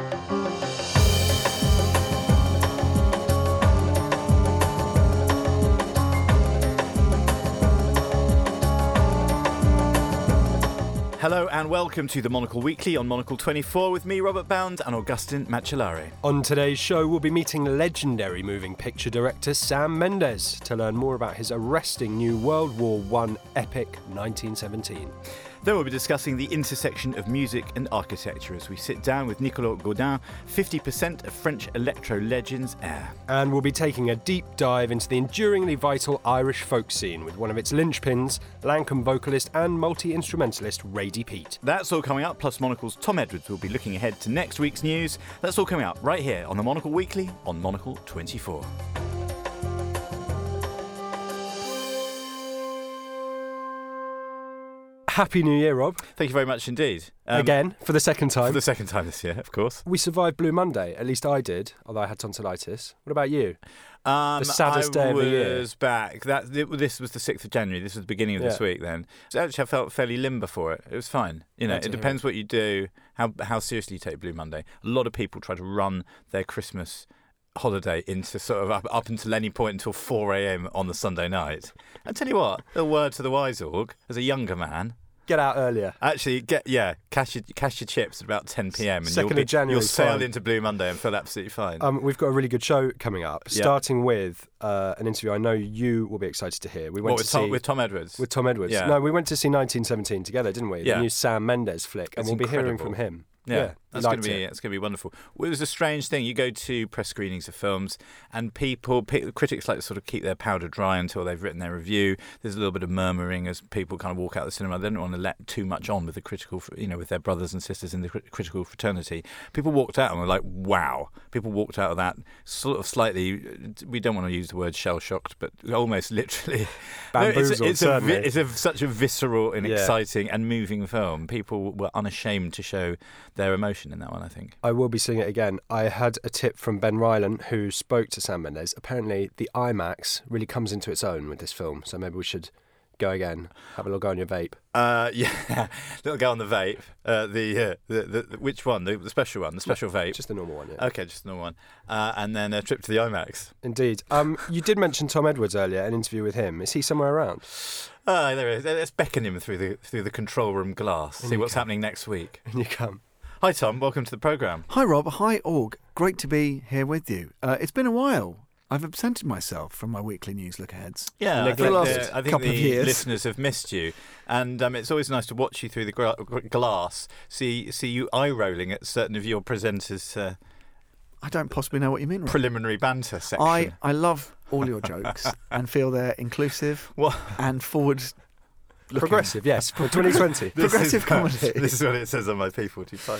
Hello and welcome to the Monocle Weekly on Monocle 24 with me, Robert Bound, and Augustin Macellari. On today's show, we'll be meeting legendary moving picture director Sam Mendes to learn more about his arresting new World War I epic 1917. Then we'll be discussing the intersection of music and architecture as we sit down with Nicolas Godin, 50% of French electro legends Air. And we'll be taking a deep dive into the enduringly vital Irish folk scene with one of its linchpins, Lancome vocalist and multi-instrumentalist Radie Peat. That's all coming up, plus Monocle's Tom Edwards will be looking ahead to next week's news. That's all coming up right here on the Monocle Weekly on Monocle 24. Happy New Year, Rob. Thank you very much indeed. Again, for the second time. For the second time this year, of course. We survived Blue Monday. At least I did, although I had tonsillitis. What about you? The saddest day of the year. I was back. This was the 6th of January. This was the beginning of this week then. So actually, I felt fairly limber for it. It was fine. You know, it depends what you do, how seriously you take Blue Monday. A lot of people try to run their Christmas holiday into sort of up until any point until 4 a.m. on the Sunday night. I tell you what, a word to the wise, Org, as a younger man. Get out earlier. Actually, cash your chips at about 10 p.m. and 2nd of January. You'll sail into Blue Monday and feel absolutely fine. We've got a really good show coming up, starting with an interview I know you will be excited to hear. We went with Tom Edwards? With Tom Edwards. Yeah. No, we went to see 1917 together, didn't we? Yeah. The new Sam Mendes flick, and we'll be hearing from him. Yeah, that's going to be wonderful. Well, it was a strange thing. You go to press screenings of films, and critics like to sort of keep their powder dry until they've written their review. There's a little bit of murmuring as people kind of walk out of the cinema. They don't want to let too much on with the critical, with their brothers and sisters in the critical fraternity. People walked out and were like, "Wow!" People walked out of that sort of slightly. We don't want to use the word shell-shocked, but almost literally bamboozled. It's such a visceral and exciting and moving film. People were unashamed to show their emotion in that one, I think. I will be seeing it again. I had a tip from Ben Ryland, who spoke to Sam Mendes. Apparently, the IMAX really comes into its own with this film, so maybe we should go again. Have a little go on your vape. Little go on the vape. The which one? The special one? The special vape? Just the normal one, yeah. Okay, just the normal one. And then a trip to the IMAX. Indeed. You did mention Tom Edwards earlier, an interview with him. Is he somewhere around? There he is. Let's beckon him through the control room glass. See what's happening next week. And you come. Hi Tom, welcome to the programme. Hi Rob, hi Org. Great to be here with you. It's been a while. I've absented myself from my weekly news look-aheads. Yeah, I think couple of years. Listeners have missed you. And it's always nice to watch you through the glass, see you eye-rolling at certain of your presenters' I don't possibly know what you mean, Rob. Preliminary banter section. I love all your jokes and feel they're inclusive and forward progressive, yes, for 2020. Progressive comedy. This is what it says on my P45.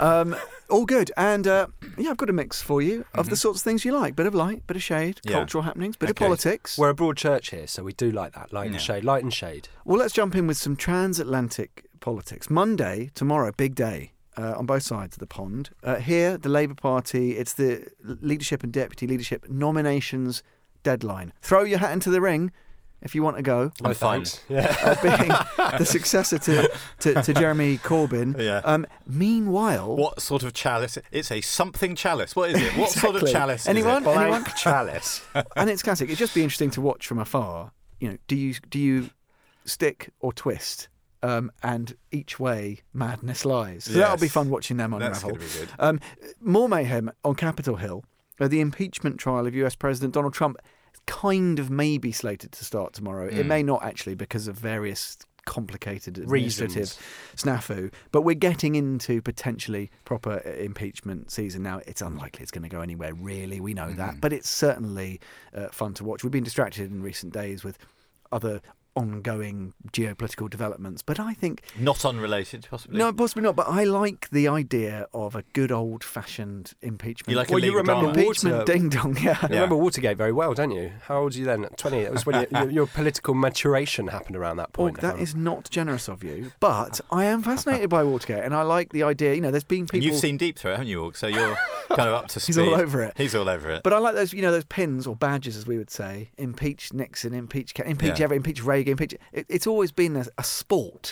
All good. And I've got a mix for you of the sorts of things you like. Bit of light, bit of shade, cultural happenings, bit of politics. We're a broad church here, so we do like that. Light and shade. Well, let's jump in with some transatlantic politics. Monday, tomorrow, big day. On both sides of the pond. Here, the Labour Party, it's the leadership and deputy leadership nominations deadline. Throw your hat into the ring if you want to go. I'm fine. Being the successor to Jeremy Corbyn. Yeah. Meanwhile... What sort of chalice? It's a something chalice. What is it? What sort of chalice Anyone? is it? Anyone? Chalice. And it's classic. It'd just be interesting to watch from afar. Do you stick or twist? And each way madness lies. So that'll be fun watching them unravel. That's going to be good. More mayhem on Capitol Hill. The impeachment trial of US President Donald Trump kind of may be slated to start tomorrow. It may not actually because of various complicated administrative snafu. But we're getting into potentially proper impeachment season now. It's unlikely it's going to go anywhere, really. We know that. But it's certainly fun to watch. We've been distracted in recent days with other ongoing geopolitical developments, but I think... Not unrelated, possibly? No, possibly not, but I like the idea of a good old-fashioned impeachment. You like you remember impeachment ding-dong, You remember Watergate very well, don't you? How old were you then? 20? It was when your political maturation happened around that point. That is not generous of you, but I am fascinated by Watergate, and I like the idea, there's been people... You've seen deep through it, haven't you, Org? So you're kind of up to speed. He's all over it. He's all over it. But I like those, those pins or badges, as we would say. Impeach Nixon, impeach Reagan, impeach. It's always been a sport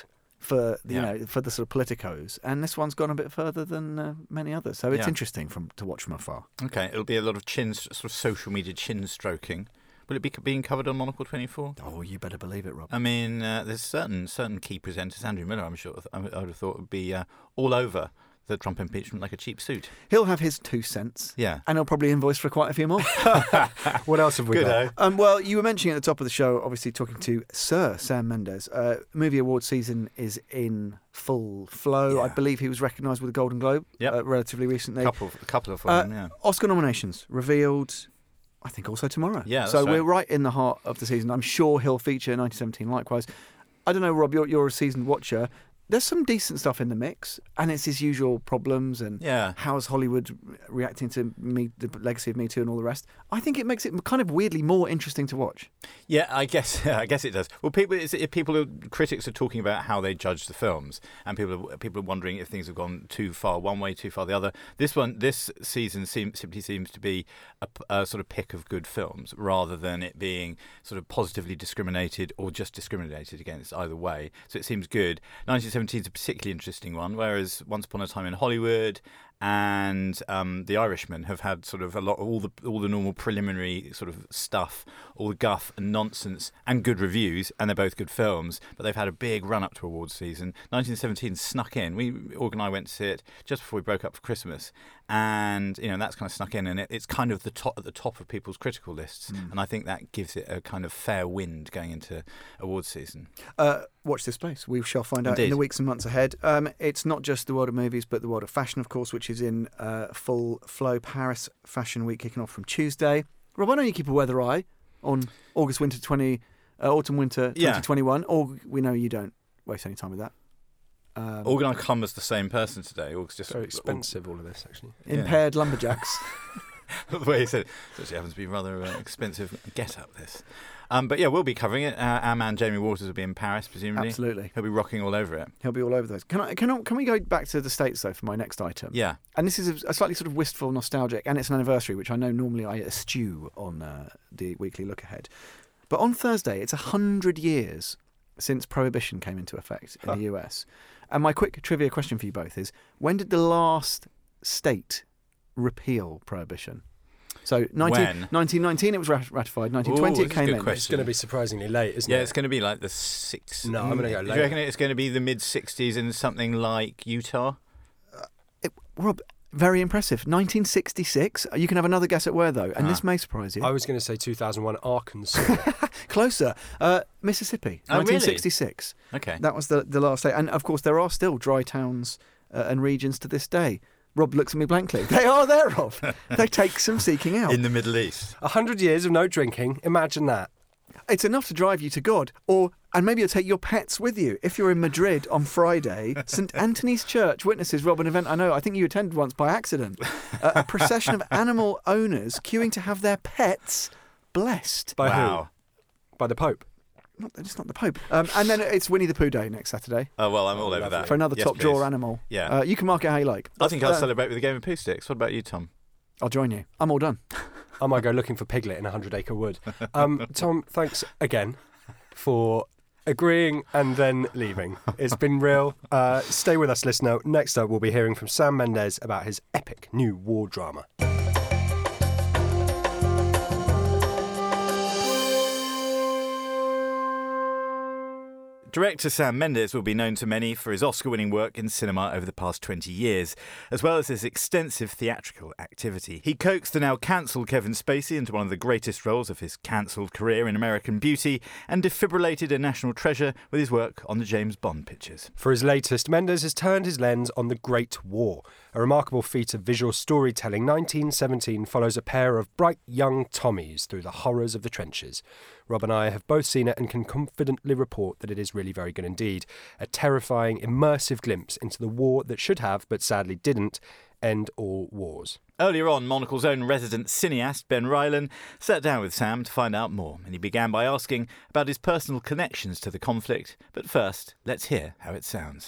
for for the sort of politicos, and this one's gone a bit further than many others. So it's interesting to watch from afar. Okay, it'll be a lot of sort of social media chin stroking. Will it be being covered on Monocle 24? Oh, you better believe it, Rob. I mean, there's certain key presenters. Andrew Miller, I'm sure, I would have thought would be all over the Trump impeachment like a cheap suit. He'll have his 2 cents. Yeah. And he'll probably invoice for quite a few more. What else have we got? Well, you were mentioning at the top of the show, obviously talking to Sir Sam Mendes. Movie awards season is in full flow. Yeah. I believe he was recognised with a Golden Globe relatively recently. A couple of them, yeah. Oscar nominations revealed, I think, also tomorrow. Yeah, so we're right in the heart of the season. I'm sure he'll feature 1917 likewise. I don't know, Rob, you're a seasoned watcher. There's some decent stuff in the mix, and it's his usual problems and how's Hollywood reacting to the legacy of Me Too and all the rest. I think it makes it kind of weirdly more interesting to watch. Yeah, I guess it does. Well, critics are talking about how they judge the films, and people are wondering if things have gone too far one way, too far the other. This season simply seems to be a sort of pick of good films, rather than it being sort of positively discriminated or just discriminated against either way. So it seems good. 1917 is a particularly interesting one, whereas Once Upon a Time in Hollywood and The Irishman have had sort of a lot all the normal preliminary sort of stuff, all the guff and nonsense and good reviews, and they're both good films, but they've had a big run up to awards season. 1917 snuck in. Org and I went to see it just before we broke up for Christmas, and that's kind of snuck in, and it's kind of at the top of people's critical lists, and I think that gives it a kind of fair wind going into awards season. Watch this space. We shall find out Indeed. in the weeks and months ahead. It's not just the world of movies, but the world of fashion, of course, which is in full flow. Paris Fashion Week kicking off from Tuesday. Rob, why don't you keep a weather eye on autumn-winter 2021? Or we know you don't waste any time with that. Org and I come as the same person today. Org's just very expensive, all of this, actually. Impaired lumberjacks. The way he said it actually happens to be rather expensive get-up, this. But yeah, we'll be covering it. Our man Jamie Waters will be in Paris, presumably. Absolutely. He'll be rocking all over it. He'll be all over those. Can we go back to the States, though, for my next item? Yeah. And this is a slightly sort of wistful, nostalgic, and it's an anniversary, which I know normally I eschew on the weekly look ahead. But on Thursday, it's 100 years since Prohibition came into effect in the US. And my quick trivia question for you both is, when did the last state repeal Prohibition? So 1919 it was ratified, 1920 it came in. It's going to be surprisingly late, isn't it? Yeah, it's going to be like the 6th. No, I'm going to go later. Do you reckon it's going to be the mid-60s in something like Utah? Rob, very impressive. 1966. You can have another guess at where, though, and this may surprise you. I was going to say 2001 Arkansas. Closer. Mississippi, 1966. Really? Okay. That was the last state. And, of course, there are still dry towns and regions to this day. Rob looks at me blankly. They are there, Rob. They take some seeking out. In the Middle East. 100 years of no drinking. Imagine that. It's enough to drive you to God. And maybe you'll take your pets with you. If you're in Madrid on Friday, St. Anthony's Church witnesses, Rob, an event I think you attended once by accident. A procession of animal owners queuing to have their pets blessed. By who? By the Pope. It's not the Pope. And then it's Winnie the Pooh Day next Saturday. Oh, well, I'm all over that. For another top drawer animal. Yeah. You can mark it how you like. I think I'll celebrate with a game of poo sticks. What about you, Tom? I'll join you. I'm all done. I might go looking for Piglet in a 100-acre wood. Tom, thanks again for agreeing and then leaving. It's been real. Stay with us, listener. Next up, we'll be hearing from Sam Mendes about his epic new war drama. Director Sam Mendes will be known to many for his Oscar-winning work in cinema over the past 20 years, as well as his extensive theatrical activity. He coaxed the now cancelled Kevin Spacey into one of the greatest roles of his cancelled career in American Beauty, and defibrillated a national treasure with his work on the James Bond pictures. For his latest, Mendes has turned his lens on The Great War. A remarkable feat of visual storytelling, 1917 follows a pair of bright young Tommies through the horrors of the trenches. Rob and I have both seen it and can confidently report that it is really very good indeed. A terrifying, immersive glimpse into the war that should have, but sadly didn't, end all wars. Earlier on, Monocle's own resident cineast, Ben Rylan, sat down with Sam to find out more, and he began by asking about his personal connections to the conflict. But first, let's hear how it sounds.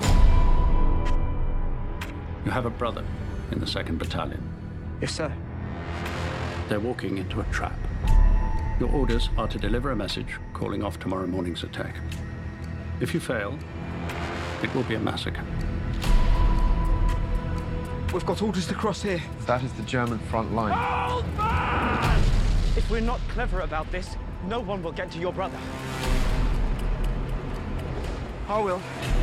You have a brother in the 2nd Battalion. Yes, sir. They're walking into a trap. Your orders are to deliver a message calling off tomorrow morning's attack. If you fail, It will be a massacre. We've got orders to cross here. That is the German front line. Hold fast! If we're not clever about this, no one will get to your brother. I will.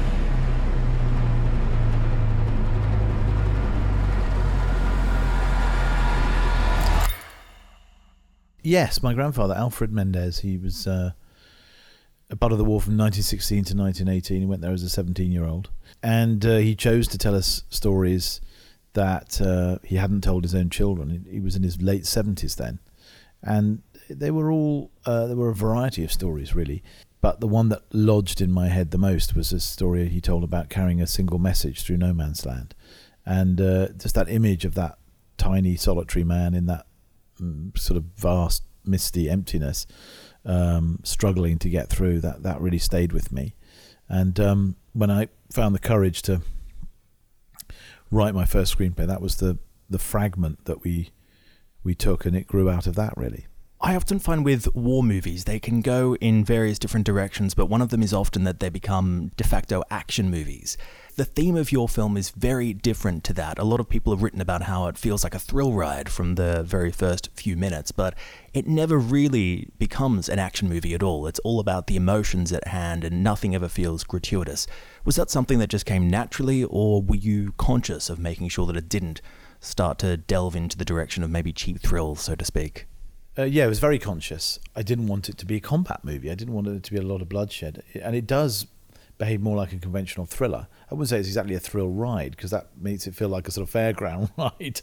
Yes, my grandfather, Alfred Mendez, he was a part of the war from 1916 to 1918. He went there as a 17-year-old. And he chose to tell us stories that he hadn't told his own children. He was in his late 70s then. And they were all, there were a variety of stories, really. But the one that lodged in my head the most was a story he told about carrying a single message through no man's land. And just that image of that tiny, solitary man in that sort of vast, misty emptiness, struggling to get through, that really stayed with me. And when I found the courage to write my first screenplay, that was the fragment that we took, and it grew out of that, really. I often find with war movies, they can go in various different directions, but one of them is often that they become de facto action movies. The theme of your film is very different to that. A lot of people have written about how it feels like a thrill ride from the very first few minutes, but it never really becomes an action movie at all. It's all about the emotions at hand, and nothing ever feels gratuitous. Was that something that just came naturally, or were you conscious of making sure that it didn't start to delve into the direction of maybe cheap thrills, so to speak? Yeah, it was very conscious. I didn't want it to be a combat movie. I didn't want it to be a lot of bloodshed. And it does behave more like a conventional thriller. I wouldn't say it's exactly a thrill ride, because that makes it feel like a sort of fairground ride.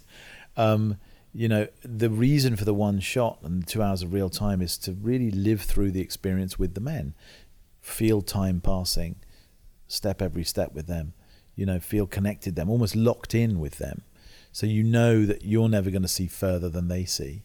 The reason for the one shot and the 2 hours of real time is to really live through the experience with the men. Feel time passing, step every step with them, feel connected them, almost locked in with them. So you know that you're never going to see further than they see.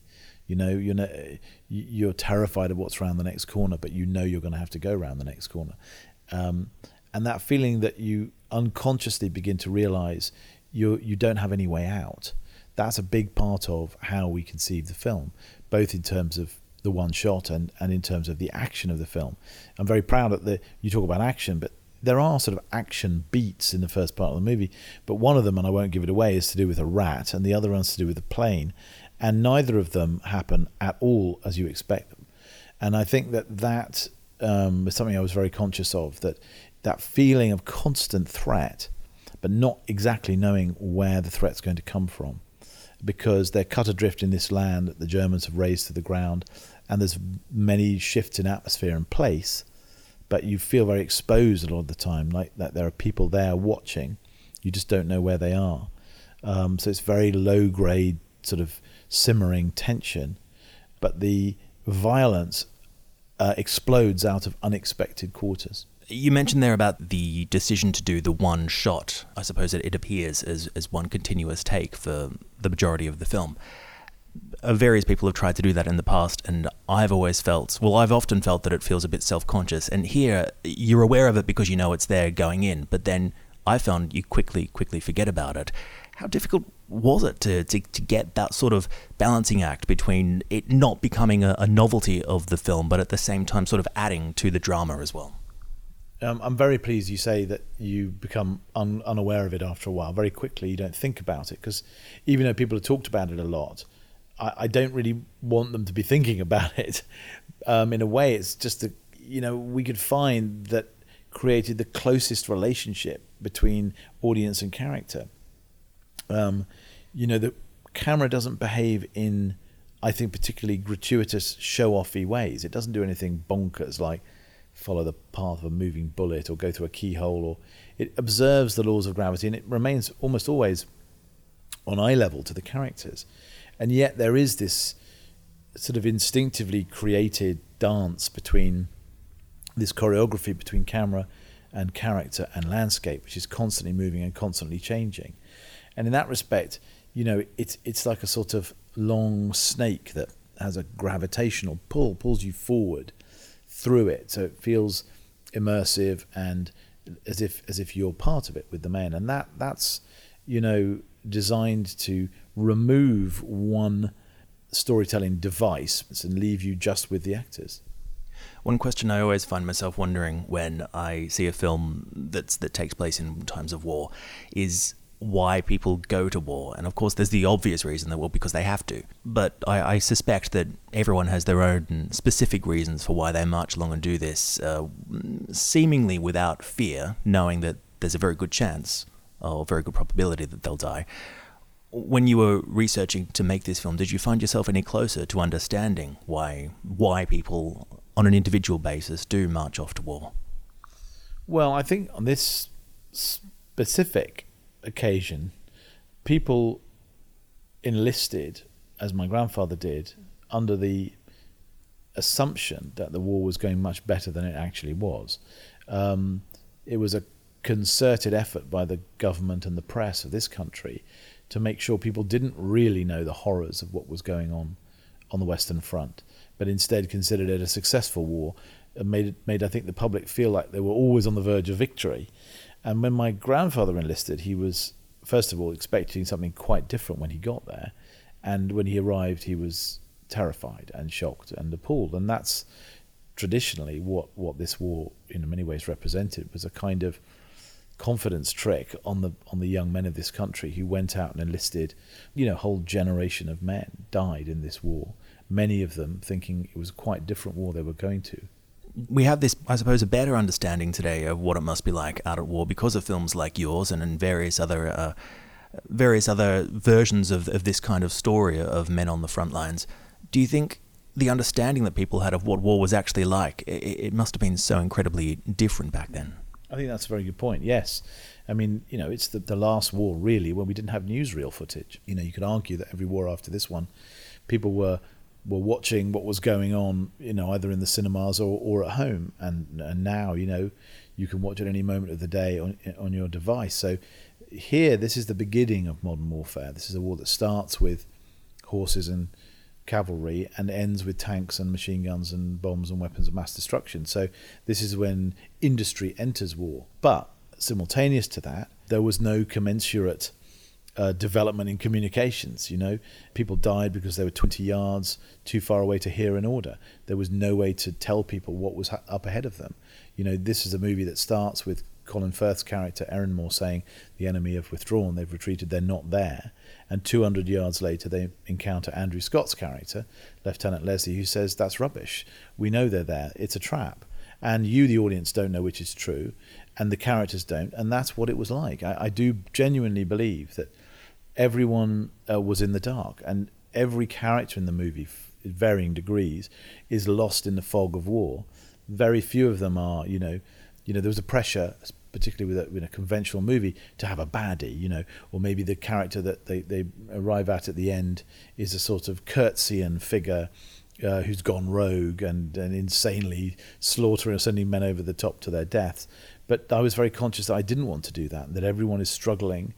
You're terrified of what's around the next corner, but you're going to have to go around the next corner. And that feeling that you unconsciously begin to realize you don't have any way out, that's a big part of how we conceive the film, both in terms of the one shot and in terms of the action of the film. I'm very proud that you talk about action, but there are sort of action beats in the first part of the movie, but one of them, and I won't give it away, is to do with a rat, and the other one's to do with a plane. And neither of them happen at all as you expect them. And I think that is something I was very conscious of, that feeling of constant threat, but not exactly knowing where the threat's going to come from, because they're cut adrift in this land that the Germans have razed to the ground, and there's many shifts in atmosphere and place, but you feel very exposed a lot of the time, like that there are people there watching. You just don't know where they are. So it's very low-grade sort of simmering tension, but the violence explodes out of unexpected quarters. You mentioned there about the decision to do the one shot. I suppose it appears as one continuous take for the majority of the film. Various people have tried to do that in the past, and I've often felt that it feels a bit self-conscious. And here, you're aware of it because you know it's there going in, but then I found you quickly forget about it. How difficult was it to get that sort of balancing act between it not becoming a novelty of the film, but at the same time sort of adding to the drama as well? I'm very pleased you say that you become unaware of it after a while. Very quickly, you don't think about it, because even though people have talked about it a lot, I don't really want them to be thinking about it. In a way, it's just that, we could find that created the closest relationship between audience and character. The camera doesn't behave in, I think, particularly gratuitous, show-offy ways. It doesn't do anything bonkers like follow the path of a moving bullet or go through a keyhole, or it observes the laws of gravity, and it remains almost always on eye level to the characters. And yet there is this sort of instinctively created dance between this choreography between camera and character and landscape, which is constantly moving and constantly changing. And in that respect, it's like a sort of long snake that has a gravitational pull, pulls you forward through it, so it feels immersive and as if you're part of it with the men. And that's designed to remove one storytelling device and leave you just with the actors. One question I always find myself wondering when I see a film that takes place in times of war is why people go to war. And of course there's the obvious reason that, well, because they have to. But I suspect that everyone has their own specific reasons for why they march along and do this, seemingly without fear, knowing that there's a very good chance or very good probability that they'll die. When you were researching to make this film, did you find yourself any closer to understanding why people on an individual basis do march off to war? Well, I think on this specific occasion, people enlisted, as my grandfather did, under the assumption that the war was going much better than it actually was. It was a concerted effort by the government and the press of this country to make sure people didn't really know the horrors of what was going on the Western Front, but instead considered it a successful war, and made I think the public feel like they were always on the verge of victory. And when my grandfather enlisted, he was, first of all, expecting something quite different when he got there. And when he arrived, he was terrified and shocked and appalled. And that's traditionally what this war in many ways represented, was a kind of confidence trick on the young men of this country who went out and enlisted. A whole generation of men died in this war, many of them thinking it was a quite different war they were going to. We have this, I suppose, a better understanding today of what it must be like out at war because of films like yours and various other versions of this kind of story of men on the front lines. Do you think the understanding that people had of what war was actually like, it must have been so incredibly different back then? I think that's a very good point, yes. I mean, it's the last war, really, when we didn't have newsreel footage. You could argue that every war after this one, people were watching what was going on, either in the cinemas or at home. And now, you can watch at any moment of the day on your device. So here, this is the beginning of modern warfare. This is a war that starts with horses and cavalry and ends with tanks and machine guns and bombs and weapons of mass destruction. So this is when industry enters war. But simultaneous to that, there was no commensurate development in communications. People died because they were 20 yards too far away to hear an order. There was no way to tell people what was up ahead of them. This is a movie that starts with Colin Firth's character Erinmore saying the enemy have withdrawn, they've retreated, they're not there. And 200 yards later they encounter Andrew Scott's character, Lieutenant Leslie, who says that's rubbish. We know they're there. It's a trap. And you, the audience, don't know which is true, and the characters don't. And that's what it was like. I do genuinely believe that everyone was in the dark, and every character in the movie, in varying degrees, is lost in the fog of war. Very few of them are, there was a pressure, particularly with a conventional movie, to have a baddie, or maybe the character that they arrive at the end is a sort of Kurtzian figure who's gone rogue and insanely slaughtering or sending men over the top to their deaths. But I was very conscious that I didn't want to do that everyone is struggling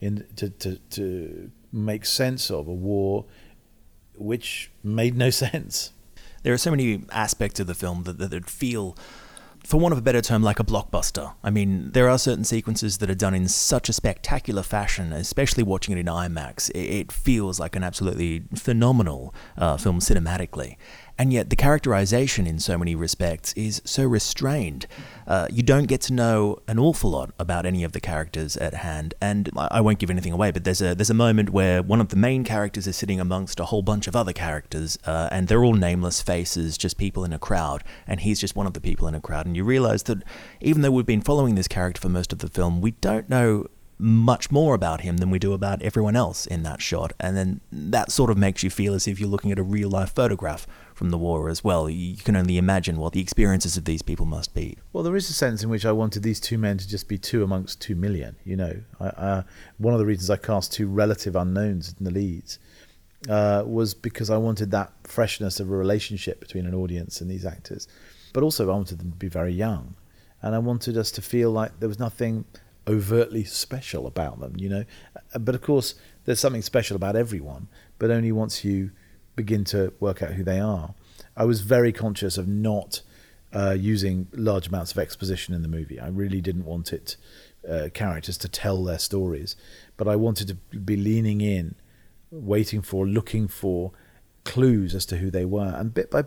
to make sense of a war which made no sense. There are so many aspects of the film that feel, for want of a better term, like a blockbuster. I mean, there are certain sequences that are done in such a spectacular fashion, especially watching it in IMAX. It feels like an absolutely phenomenal film cinematically. And yet the characterization in so many respects is so restrained. You don't get to know an awful lot about any of the characters at hand. And I won't give anything away, but there's a moment where one of the main characters is sitting amongst a whole bunch of other characters, and they're all nameless faces, just people in a crowd, and he's just one of the people in a crowd. And you realize that even though we've been following this character for most of the film, we don't know much more about him than we do about everyone else in that shot. And then that sort of makes you feel as if you're looking at a real-life photograph from the war as well. You can only imagine what the experiences of these people must be. Well, there is a sense in which I wanted these two men to just be two amongst 2 million, one of the reasons I cast two relative unknowns in the leads was because I wanted that freshness of a relationship between an audience and these actors. But also I wanted them to be very young. And I wanted us to feel like there was nothing overtly special about them, But of course, there's something special about everyone, but only once you begin to work out who they are. I was very conscious of not using large amounts of exposition in the movie. I really didn't want characters to tell their stories, but I wanted to be leaning in, looking for clues as to who they were, and bit by bit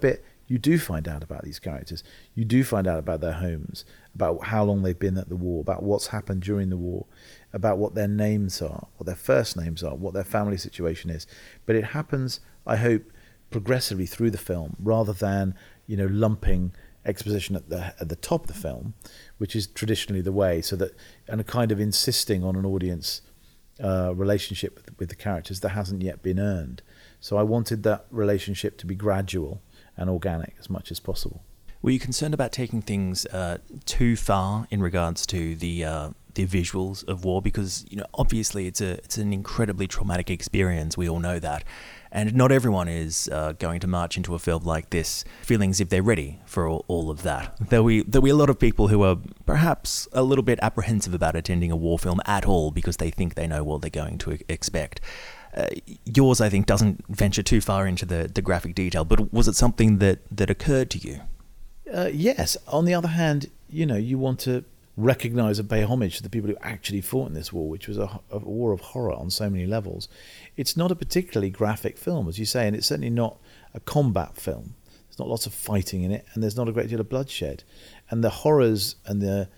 you do find out about these characters. You do find out about their homes, about how long they've been at the war, about what's happened during the war, about what their names are, what their first names are, what their family situation is. But it happens, I hope, progressively through the film, rather than, lumping exposition at the top of the film, which is traditionally the way, and a kind of insisting on an audience relationship with the characters that hasn't yet been earned. So I wanted that relationship to be gradual and organic as much as possible. Were you concerned about taking things too far in regards to the visuals of war? Because obviously it's an incredibly traumatic experience. We all know that, and not everyone is going to march into a film like this feeling as if they're ready for all of that. There'll be a lot of people who are perhaps a little bit apprehensive about attending a war film at all because they think they know what they're going to expect. Yours, I think, doesn't venture too far into the graphic detail, but was it something that occurred to you? Yes. On the other hand, you want to recognise and pay homage to the people who actually fought in this war, which was a war of horror on so many levels. It's not a particularly graphic film, as you say, and it's certainly not a combat film. There's not lots of fighting in it, and there's not a great deal of bloodshed. And the horrors and the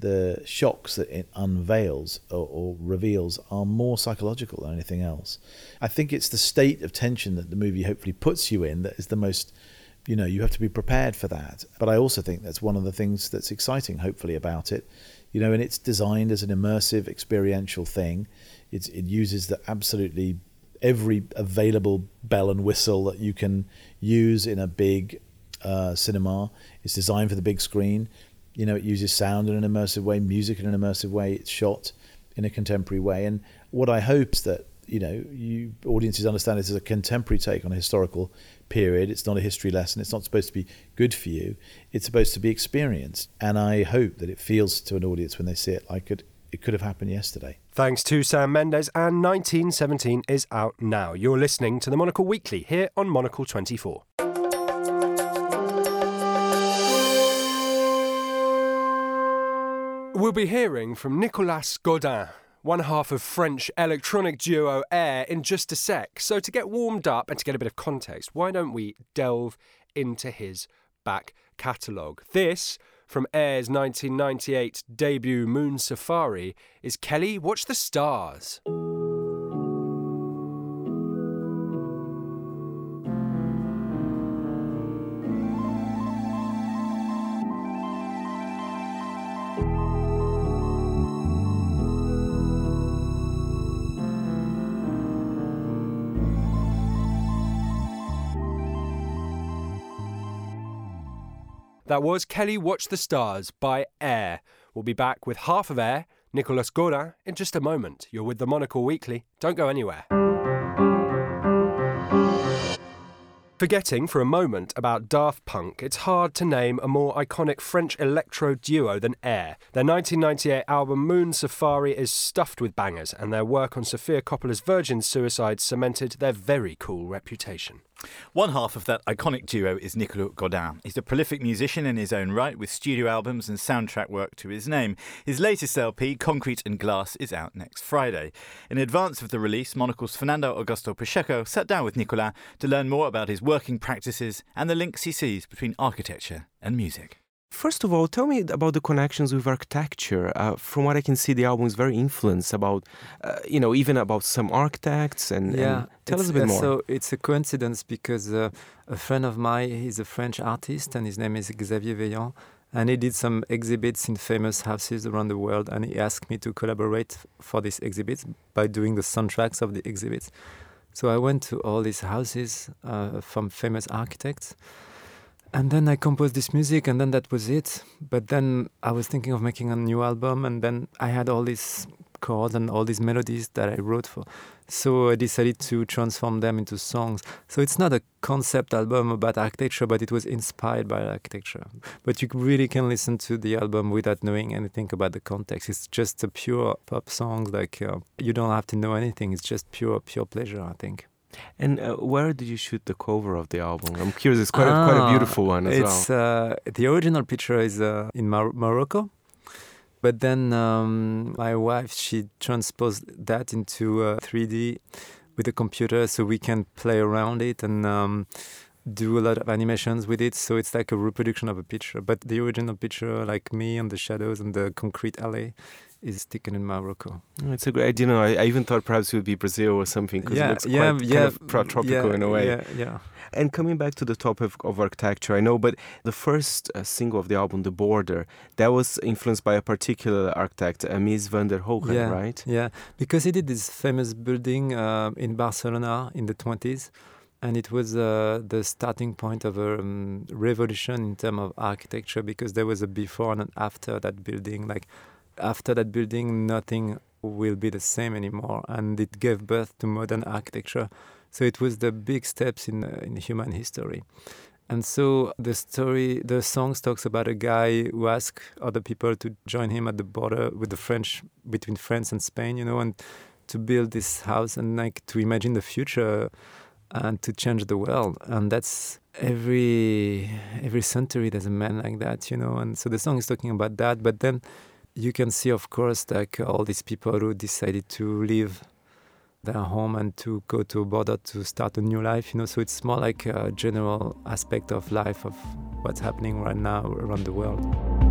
shocks that it unveils or reveals are more psychological than anything else. I think it's the state of tension that the movie hopefully puts you in that is the most... you have to be prepared for that. But I also think that's one of the things that's exciting, hopefully, about it. And it's designed as an immersive, experiential thing. It uses absolutely every available bell and whistle that you can use in a big cinema. It's designed for the big screen. It uses sound in an immersive way, music in an immersive way. It's shot in a contemporary way. And what I hope is that you audiences understand this as a contemporary take on a historical period. It's not a history lesson. It's not supposed to be good for you. It's supposed to be experienced. And I hope that it feels to an audience when they see it like it could have happened yesterday. Thanks to Sam Mendes, and 1917 is out now. You're listening to the Monocle Weekly here on Monocle 24. We'll be hearing from Nicolas Godin, one half of French electronic duo Air, in just a sec. So to get warmed up and to get a bit of context, why don't we delve into his back catalogue? This, from Air's 1998 debut Moon Safari, is Kelly Watch the Stars. That was Kelly Watch the Stars by Air. We'll be back with half of Air, Nicolas Godin, in just a moment. You're with the Monocle Weekly. Don't go anywhere. Forgetting for a moment about Daft Punk, it's hard to name a more iconic French electro duo than Air. Their 1998 album Moon Safari is stuffed with bangers, and their work on Sofia Coppola's Virgin Suicide cemented their very cool reputation. One half of that iconic duo is Nicolas Godin. He's a prolific musician in his own right, with studio albums and soundtrack work to his name. His latest LP, Concrete and Glass, is out next Friday. In advance of the release, Monocle's Fernando Augusto Pacheco sat down with Nicolas to learn more about his working practices and the links he sees between architecture and music. First of all, tell me about the connections with architecture. From what I can see, the album is very influenced about, even about some architects. And tell us a bit more. So it's a coincidence because a friend of mine, he's a French artist, and his name is Xavier Veillant, and he did some exhibits in famous houses around the world, and he asked me to collaborate for these exhibits by doing the soundtracks of the exhibits. So I went to all these houses from famous architects. And then I composed this music, and then that was it. But then I was thinking of making a new album, and then I had all these chords and all these melodies that I wrote for. So I decided to transform them into songs. So it's not a concept album about architecture, but it was inspired by architecture. But you really can listen to the album without knowing anything about the context. It's just a pure pop song, you don't have to know anything. It's just pure pleasure, I think. And where did you shoot the cover of the album? I'm curious. It's quite a beautiful one as well. The original picture is in Morocco. But then my wife, she transposed that into 3D with a computer so we can play around it. And do a lot of animations with it, so it's like a reproduction of a picture. But the original picture, like me and the shadows and the concrete alley, is taken in Morocco. It's a great idea. I even thought perhaps it would be Brazil or something, because it looks quite kind of tropical in a way. Yeah. And coming back to the topic of architecture, I know, but the first single of the album, The Border, that was influenced by a particular architect, Mies van der Rohe, right? Yeah, because he did this famous building in Barcelona in the 20s. And it was the starting point of a revolution in terms of architecture, because there was a before and an after that building. Like, after that building, nothing will be the same anymore. And it gave birth to modern architecture. So it was the big steps in human history. And so the song talks about a guy who asked other people to join him at the border with the French, between France and Spain, and to build this house and like to imagine the future and to change the world. And that's every century there's a man like that, and so the song is talking about that. But then you can see, of course, like all these people who decided to leave their home and to go to a border to start a new life, so it's more like a general aspect of life, of what's happening right now around the world.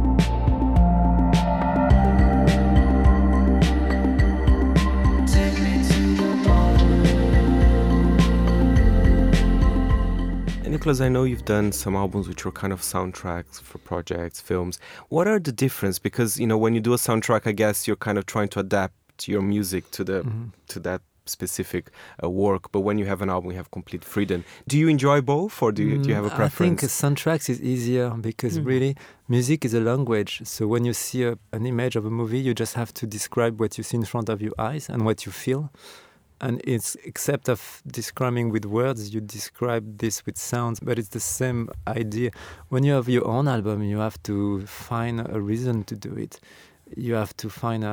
Nicholas, I know you've done some albums which were kind of soundtracks for projects, films. What are the difference? Because, when you do a soundtrack, I guess you're kind of trying to adapt your music to to that specific work. But when you have an album, you have complete freedom. Do you enjoy both, or do you have a preference? I think soundtracks is easier because really music is a language. So when you see an image of a movie, you just have to describe what you see in front of your eyes and what you feel. And it's, except of describing with words, you describe this with sounds, but it's the same idea. When you have your own album, you have to find a reason to do it. You have to find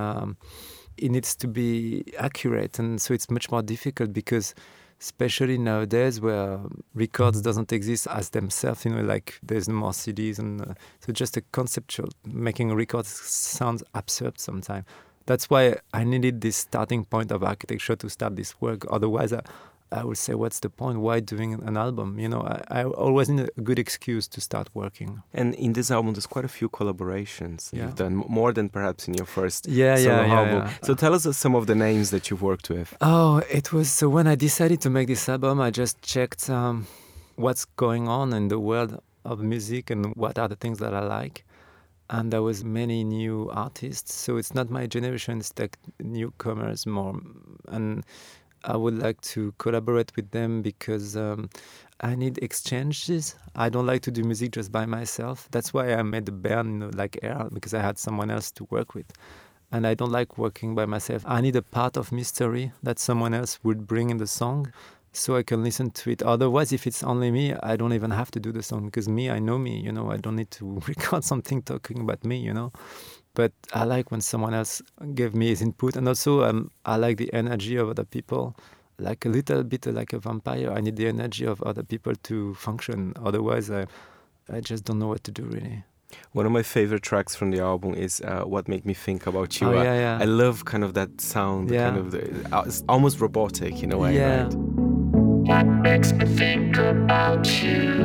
it needs to be accurate, and so it's much more difficult because, especially nowadays where records doesn't exist as themselves, like there's no more CDs, and so just a conceptual, making a record sounds absurd sometimes. That's why I needed this starting point of architecture to start this work. Otherwise, I would say, what's the point? Why doing an album? I always need a good excuse to start working. And in this album, there's quite a few collaborations you've done, more than perhaps in your first solo album. Yeah. So tell us some of the names that you've worked with. Oh, it was, so when I decided to make this album, I just checked what's going on in the world of music and what are the things that I like. And there was many new artists, so it's not my generation, it's like newcomers more. And I would like to collaborate with them because I need exchanges. I don't like to do music just by myself. That's why I made the band, like Air, because I had someone else to work with. And I don't like working by myself. I need a part of mystery that someone else would bring in the song, so I can listen to it. Otherwise, if it's only me, I don't even have to do the song, because I know me, I don't need to record something talking about me, But I like when someone else gave me his input. And also, I like the energy of other people, like a little bit like a vampire. I need the energy of other people to function. Otherwise, I just don't know what to do, really. One of my favorite tracks from the album is What Made Me Think About You. Oh, yeah. I love kind of that sound, kind of it's almost robotic in a way, right? What makes me think about you?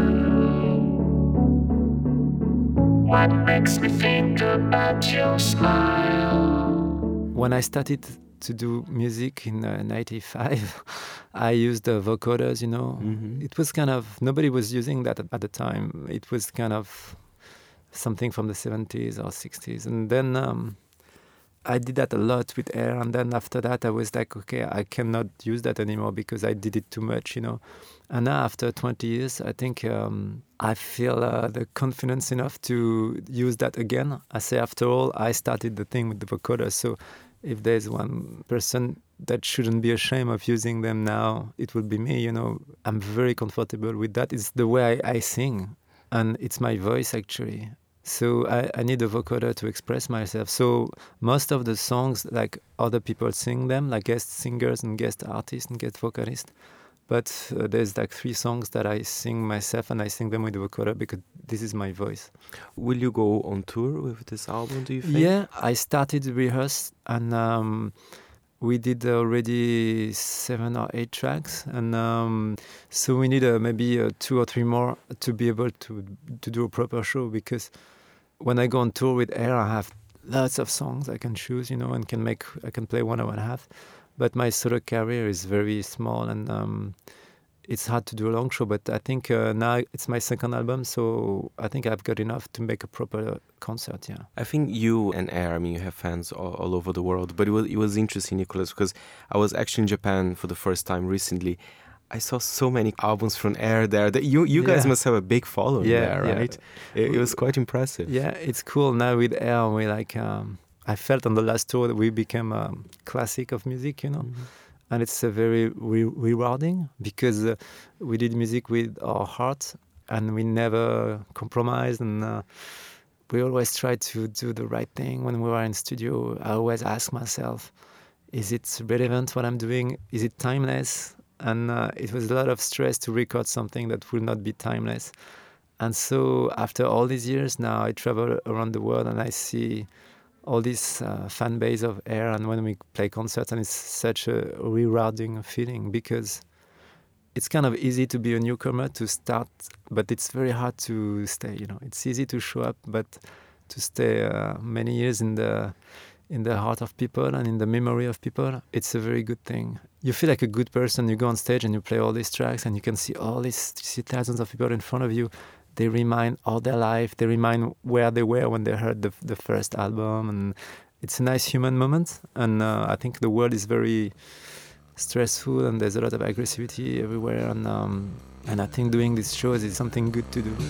What makes me think about your smile? When I started to do music in 95, I used the vocoders, It was kind of, nobody was using that at the time. It was kind of something from the 70s or 60s. And then I did that a lot with Air, and then after that I was like, okay, I cannot use that anymore because I did it too much, And now after 20 years, I think I feel the confidence enough to use that again. I say, after all, I started the thing with the vocoder, so if there's one person that shouldn't be ashamed of using them now, it would be me, I'm very comfortable with that. It's the way I sing, and it's my voice actually. So I need a vocoder to express myself. So most of the songs, like other people sing them, like guest singers and guest artists and guest vocalists. But there's like 3 songs that I sing myself, and I sing them with the vocoder because this is my voice. Will you go on tour with this album, do you think? Yeah, I started rehearse, and We did already 7 or 8 tracks, and so we need maybe 2 or 3 more to be able to do a proper show. Because when I go on tour with Air, I have lots of songs I can choose, and I can play 1 hour and a half. But my solo career is very small, and it's hard to do a long show. But I think now it's my second album, so I think I've got enough to make a proper concert. Yeah. I think you and Air, you have fans all over the world. But it was interesting, Nicolas, because I was actually in Japan for the first time recently. I saw so many albums from Air there that you guys must have a big following there, right? Yeah. It was quite impressive. Yeah, it's cool. Now with Air, we I felt on the last tour that we became a classic of music, Mm-hmm. And it's very rewarding because we did music with our heart and we never compromised, and we always tried to do the right thing when we were in studio. I always ask myself, is it relevant what I'm doing? Is it timeless? And it was a lot of stress to record something that will not be timeless. And so after all these years now, I travel around the world and I see all this fan base of Air, and when we play concerts, and it's such a rewarding feeling because it's kind of easy to be a newcomer to start, but it's very hard to stay. It's easy to show up, but to stay many years in the heart of people and in the memory of people, it's a very good thing. You feel like a good person. You go on stage and you play all these tracks, and you can see thousands of people in front of you. They remind all their life. They remind where they were when they heard the first album, and it's a nice human moment. And I think the world is very stressful, and there's a lot of aggressivity everywhere. And I think doing these shows is something good to do.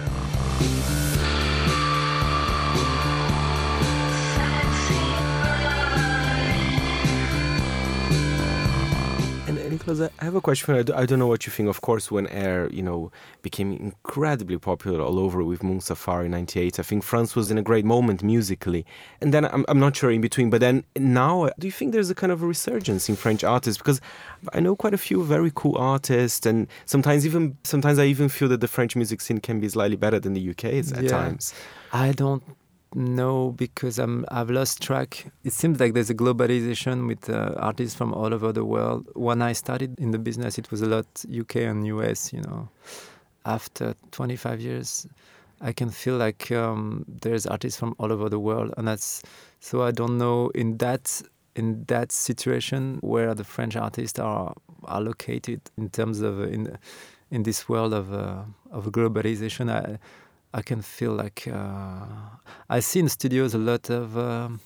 Nicolas, I have a question. I don't know what you think. Of course, when Air, became incredibly popular all over with Moon Safari 98, I think France was in a great moment musically. And then I'm not sure in between, but then now, do you think there's a kind of a resurgence in French artists? Because I know quite a few very cool artists, and sometimes I even feel that the French music scene can be slightly better than the UK's at times. I don't know, because I've lost track. It seems like there's a globalization with artists from all over the world. When I started in the business, it was a lot UK and US. After 25 years, I can feel like there's artists from all over the world, and so I don't know in that situation where the French artists are located in terms of in this world of globalization. I can feel like I see in studios a lot of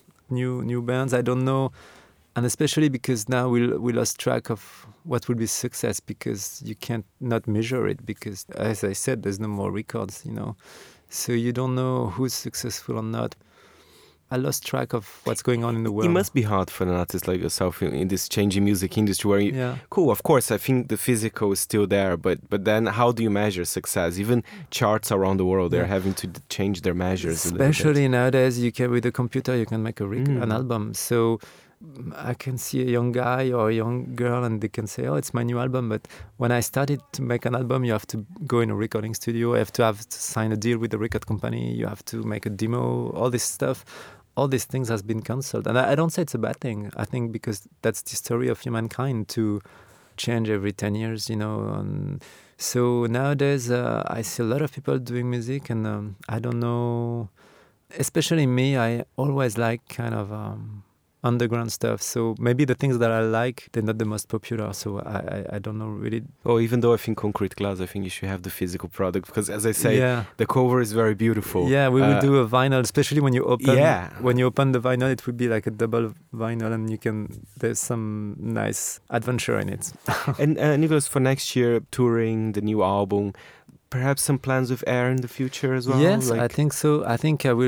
new bands. I don't know, and especially because now we lost track of what will be success, because you can't not measure it, because as I said, there's no more records, so you don't know who's successful or not. I lost track of what's going on in the world. It must be hard for an artist like yourself in this changing music industry where cool, of course, I think the physical is still there, but then how do you measure success? Even charts around the world, they're having to change their measures. Especially nowadays, with a computer, you can make an album. So I can see a young guy or a young girl and they can say, oh, it's my new album. But when I started to make an album, you have to go in a recording studio, you have to sign a deal with the record company, you have to make a demo, all this stuff. All these things has been cancelled. And I don't say it's a bad thing. I think because that's the story of humankind, to change every 10 years, And so nowadays, I see a lot of people doing music, and I don't know, especially me, I always like kind of underground stuff. So maybe the things that I like, they're not the most popular. So I don't know really. Oh, even though I think Concrete Glass, I think you should have the physical product, because as I say, the cover is very beautiful. Yeah, we will do a vinyl, especially when you open. Yeah. When you open the vinyl, it would be like a double vinyl, and there's some nice adventure in it. And Nicolas, for next year, touring the new album, perhaps some plans with Air in the future as well? Yes, I think so. I think I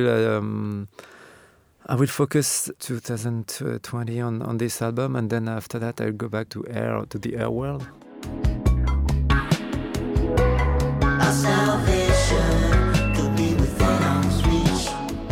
will focus 2020 on this album, and then after that I'll go back to the Air world. Our salvation could be within arm's reach.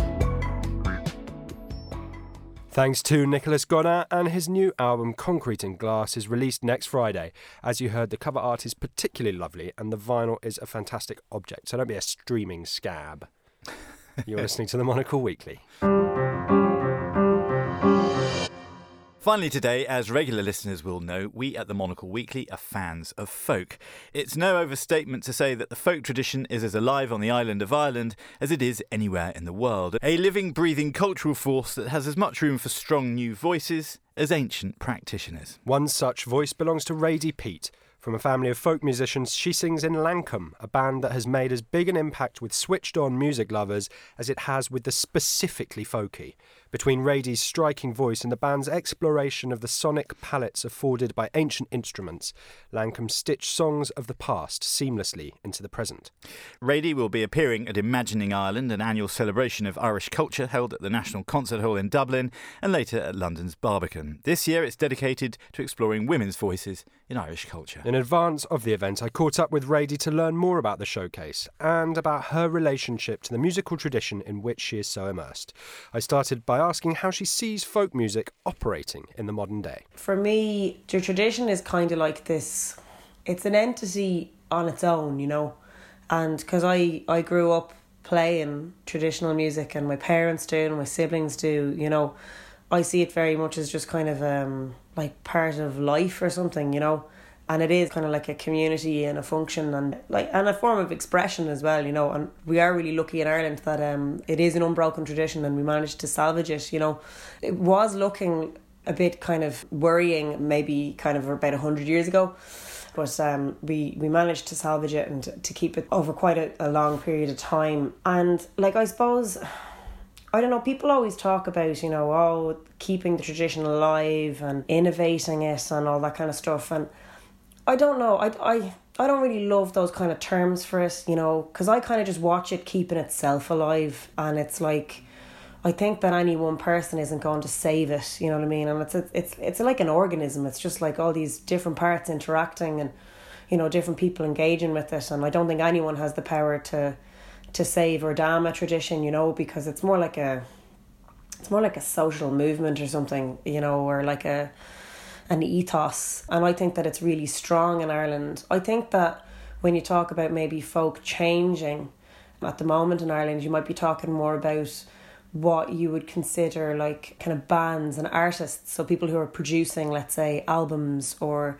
Thanks to Nicolas Godin, and his new album Concrete and Glass is released next Friday. As you heard, the cover art is particularly lovely and the vinyl is a fantastic object, so don't be a streaming scab. You're listening to The Monocle Weekly. Finally today, as regular listeners will know, we at the Monocle Weekly are fans of folk. It's no overstatement to say that the folk tradition is as alive on the island of Ireland as it is anywhere in the world. A living, breathing cultural force that has as much room for strong new voices as ancient practitioners. One such voice belongs to Radie Peat. From a family of folk musicians, she sings in Lankum, a band that has made as big an impact with switched-on music lovers as it has with the specifically folky. Between Radie's striking voice and the band's exploration of the sonic palettes afforded by ancient instruments, Lankum stitch songs of the past seamlessly into the present. Radie will be appearing at Imagining Ireland, an annual celebration of Irish culture held at the National Concert Hall in Dublin and later at London's Barbican. This year it's dedicated to exploring women's voices in Irish culture. In advance of the event, I caught up with Radie to learn more about the showcase and about her relationship to the musical tradition in which she is so immersed. I started by asking how she sees folk music operating in the modern day. For me, the tradition is kind of like this, it's an entity on its own, you know, and because I grew up playing traditional music and my parents do and my siblings do, you know, I see it very much as just kind of like part of life or something, you know. And it is kind of like a community and a function and a form of expression as well, you know. And we are really lucky in Ireland that it is an unbroken tradition and we managed to salvage it, you know. It was looking a bit kind of worrying maybe kind of about 100 years ago. But we managed to salvage it and to keep it over quite a long period of time. And like, I suppose, I don't know, people always talk about, you know, keeping the tradition alive and innovating it and all that kind of stuff. And I don't know, I don't really love those kind of terms for it, you know, because I kind of just watch it keeping itself alive. And it's like, I think that any one person isn't going to save it, you know what I mean? And it's like an organism. It's just like all these different parts interacting and, you know, different people engaging with it. And I don't think anyone has the power to save or damn a tradition, you know, because it's more like a social movement or something, you know, or like an ethos. And I think that it's really strong in Ireland. I think that when you talk about maybe folk changing at the moment in Ireland, you might be talking more about what you would consider like kind of bands and artists, so people who are producing, let's say, albums or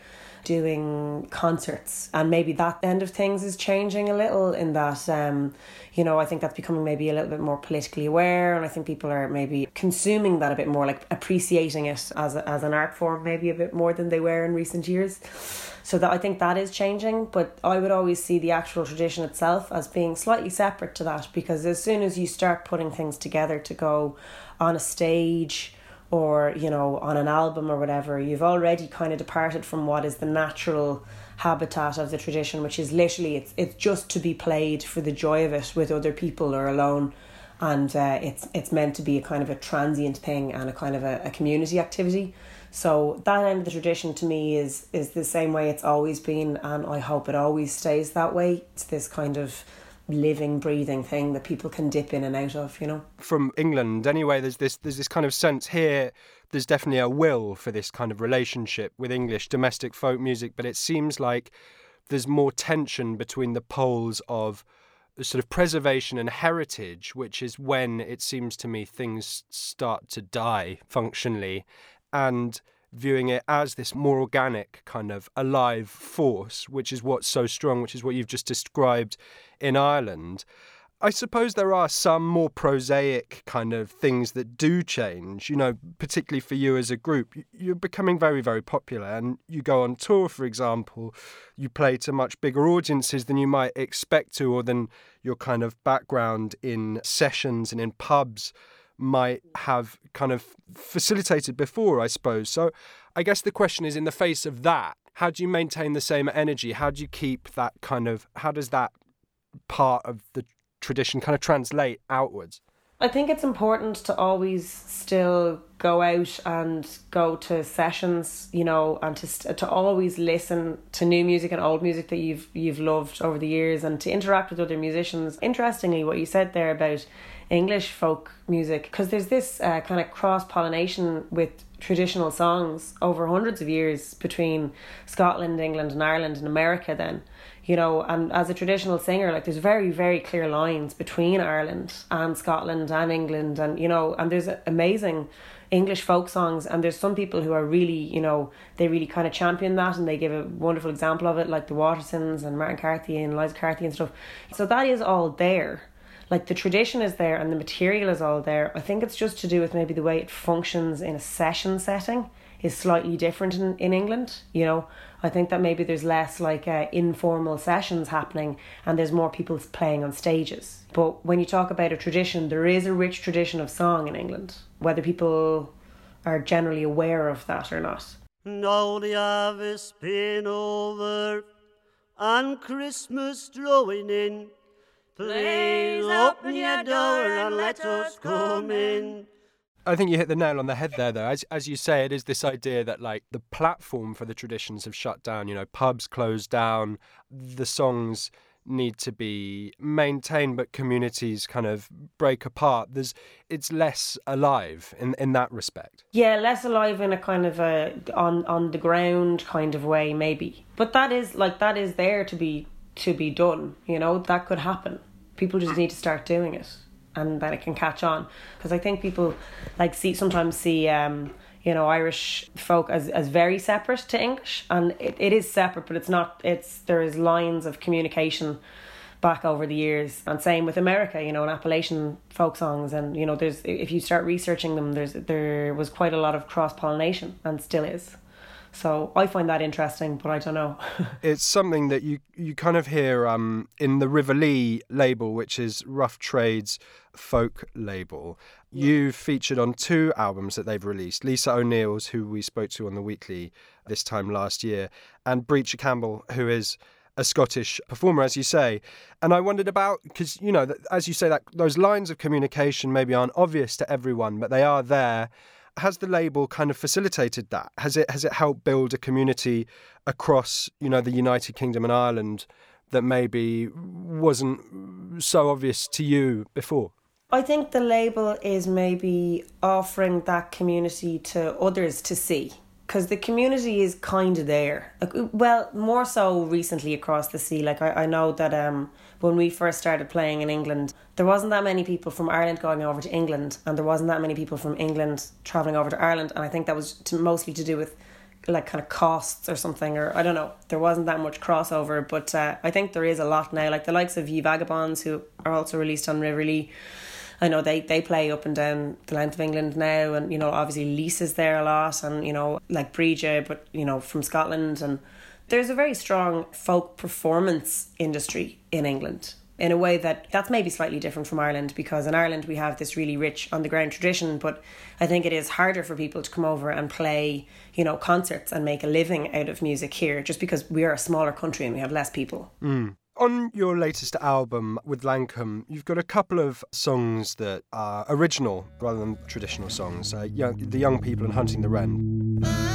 doing concerts, and maybe that end of things is changing a little in that you know, I think that's becoming maybe a little bit more politically aware, and I think people are maybe consuming that a bit more, like appreciating it as an art form maybe a bit more than they were in recent years. So that I think that is changing, but I would always see the actual tradition itself as being slightly separate to that, because as soon as you start putting things together to go on a stage or, you know, on an album or whatever, you've already kind of departed from what is the natural habitat of the tradition, which is literally it's just to be played for the joy of it with other people or alone. And it's meant to be a kind of a transient thing and a kind of a community activity. So that end of the tradition to me is the same way it's always been, and I hope it always stays that way. It's this kind of living, breathing thing that people can dip in and out of, you know. From England, anyway, there's this kind of sense here. There's definitely a will for this kind of relationship with English domestic folk music, but it seems like there's more tension between the poles of the sort of preservation and heritage, which is when it seems to me things start to die functionally, and viewing it as this more organic kind of alive force, which is what's so strong, which is what you've just described in Ireland. I suppose there are some more prosaic kind of things that do change, you know, particularly for you as a group. You're becoming very, very popular, and you go on tour, for example. You play to much bigger audiences than you might expect to, or than your kind of background in sessions and in pubs might have kind of facilitated before, I suppose. So I guess the question is, in the face of that, how do you maintain the same energy? How do you keep that kind of, how does that part of the tradition kind of translate outwards? I think it's important to always still go out and go to sessions, you know, and to always listen to new music and old music that you've loved over the years, and to interact with other musicians. Interestingly, what you said there about English folk music, because there's this kind of cross-pollination with traditional songs over hundreds of years between Scotland, England and Ireland and America then, you know. And as a traditional singer, like, there's very, very clear lines between Ireland and Scotland and England, and, you know, and there's amazing English folk songs, and there's some people who are really, you know, they really kind of champion that, and they give a wonderful example of it, like the Watersons and Martin Carthy and Liza Carthy and stuff. So that is all there. Like, the tradition is there and the material is all there. I think it's just to do with maybe the way it functions in a session setting is slightly different in England, you know. I think that maybe there's less like informal sessions happening and there's more people playing on stages. But when you talk about a tradition, there is a rich tradition of song in England, whether people are generally aware of that or not. Now the harvest been over and Christmas drawing in, please open your door and let us come in. I think you hit the nail on the head there, though. As you say, it is this idea that, like, the platform for the traditions have shut down. You know, pubs closed down. The songs need to be maintained, but communities kind of break apart. It's less alive in that respect. Yeah, less alive in a kind of a on the ground kind of way, maybe. But that is there to be done. You know, that could happen. People just need to start doing it, and then it can catch on. Because I think people sometimes see you know, Irish folk as very separate to English, and it is separate, but it's not. There is lines of communication back over the years, and same with America, you know, and Appalachian folk songs, and you know, if you start researching them, there was quite a lot of cross-pollination, and still is. So I find that interesting, but I don't know. It's something that you kind of hear in the River Lee label, which is Rough Trade's folk label. You've featured on 2 albums that they've released, Lisa O'Neill's, who we spoke to on the Weekly this time last year, and Breacher Campbell, who is a Scottish performer, as you say. And I wondered about, because, you know, as you say, that those lines of communication maybe aren't obvious to everyone, but they are there. Has the label kind of facilitated that? Has it helped build a community across, you know, the United Kingdom and Ireland that maybe wasn't so obvious to you before? I think the label is maybe offering that community to others to see, because the community is kind of there. Well, more so recently across the sea. Like I know that when we first started playing in England, there wasn't that many people from Ireland going over to England, and there wasn't that many people from England travelling over to Ireland, and I think that was mostly to do with like kind of costs or something, or I don't know. There wasn't that much crossover, but I think there is a lot now. Like the likes of Ye Vagabonds, who are also released on River Lee. I know they play up and down the length of England now, and you know, obviously Lisa's there a lot, and you know, like Breacher, but you know, from Scotland. And there's a very strong folk performance industry in England in a way that's maybe slightly different from Ireland, because in Ireland we have this really rich on the ground tradition, but I think it is harder for people to come over and play, you know, concerts and make a living out of music here, just because we are a smaller country and we have less people. On your latest album with Lankum, you've got a couple of songs that are original rather than traditional songs. The Young People and Hunting the Wren.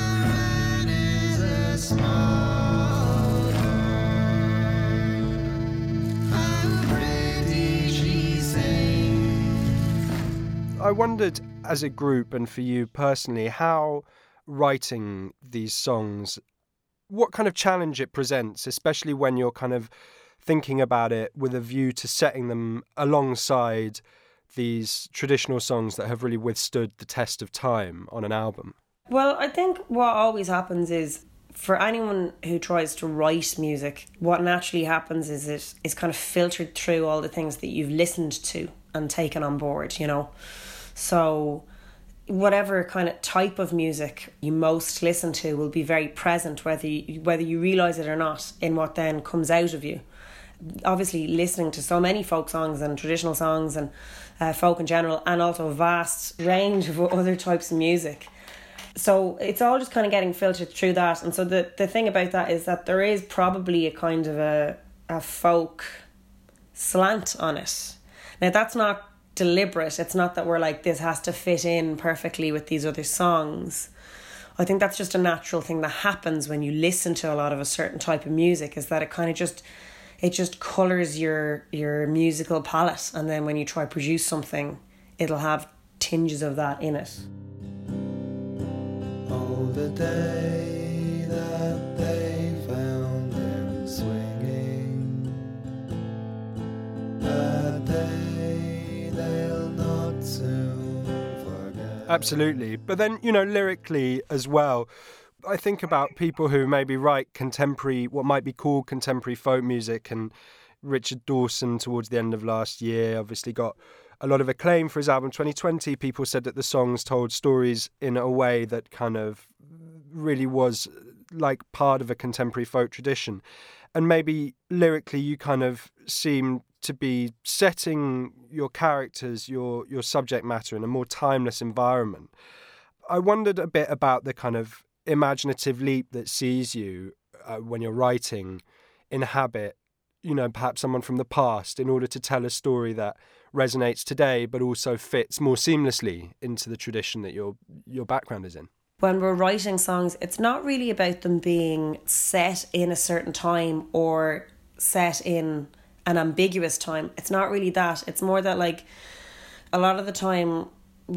I wondered, as a group and for you personally, how writing these songs, what kind of challenge it presents, especially when you're kind of thinking about it with a view to setting them alongside these traditional songs that have really withstood the test of time on an album? Well, I think what always happens is, for anyone who tries to write music, what naturally happens is it is kind of filtered through all the things that you've listened to and taken on board, you know. So whatever kind of type of music you most listen to will be very present, whether you realise it or not, in what then comes out of you. Obviously, listening to so many folk songs and traditional songs and folk in general, and also a vast range of other types of music. So it's all just kind of getting filtered through that. And so the thing about that is that there is probably a kind of a folk slant on it. Now, that's not deliberate. It's not that we're like, this has to fit in perfectly with these other songs. I think that's just a natural thing that happens when you listen to a lot of a certain type of music, is that it kind of just colours your musical palette, and then when you try to produce something, it'll have tinges of that in it. Oh, the day that they found him swinging, that day they'll not soon forget. Absolutely. But then, lyrically as well, I think about people who maybe write contemporary, what might be called contemporary folk music, and Richard Dawson towards the end of last year obviously got a lot of acclaim for his album 2020. People said that the songs told stories in a way that kind of really was like part of a contemporary folk tradition. And maybe lyrically you kind of seem to be setting your characters, your subject matter in a more timeless environment. I wondered a bit about the kind of imaginative leap that sees you when you're writing inhabit, perhaps someone from the past in order to tell a story that resonates today but also fits more seamlessly into the tradition that your background is in. When we're writing songs, it's not really about them being set in a certain time or set in an ambiguous time. It's not really that. It's more that, like, a lot of the time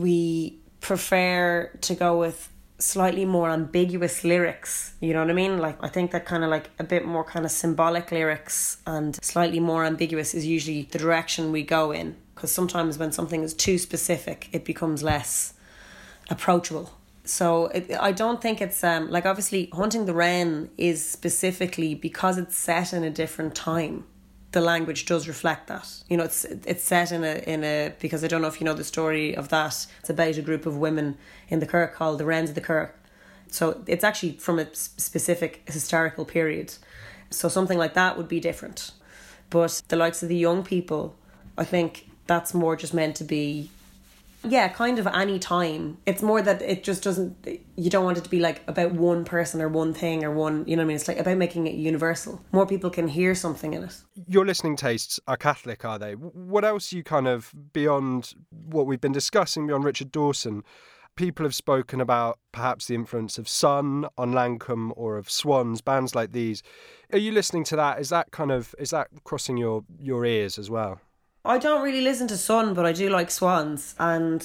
we prefer to go with slightly more ambiguous lyrics, you know what I mean? Like, I think that kind of like a bit more kind of symbolic lyrics and slightly more ambiguous is usually the direction we go in, because sometimes when something is too specific it becomes less approachable. So I don't think it's like, obviously Hunting the Wren is specifically because it's set in a different time. The language does reflect that. It's set in a because I don't know if you know the story of that. It's about a group of women in the Kirk called the Wrens of the Kirk. So it's actually from a specific historical period. So something like that would be different. But the likes of the young people, I think that's more just meant to be, kind of any time. It's more that it just doesn't, you don't want it to be like about one person or one thing or one, you know what I mean? It's like about making it universal. More people can hear something in it. Your listening tastes are Catholic, are they? What else you kind of, beyond what we've been discussing, beyond Richard Dawson, people have spoken about perhaps the influence of Sun on Lankum or of Swans, bands like these. Are you listening to that? Is that crossing your ears as well? I don't really listen to Sun, but I do like Swans, and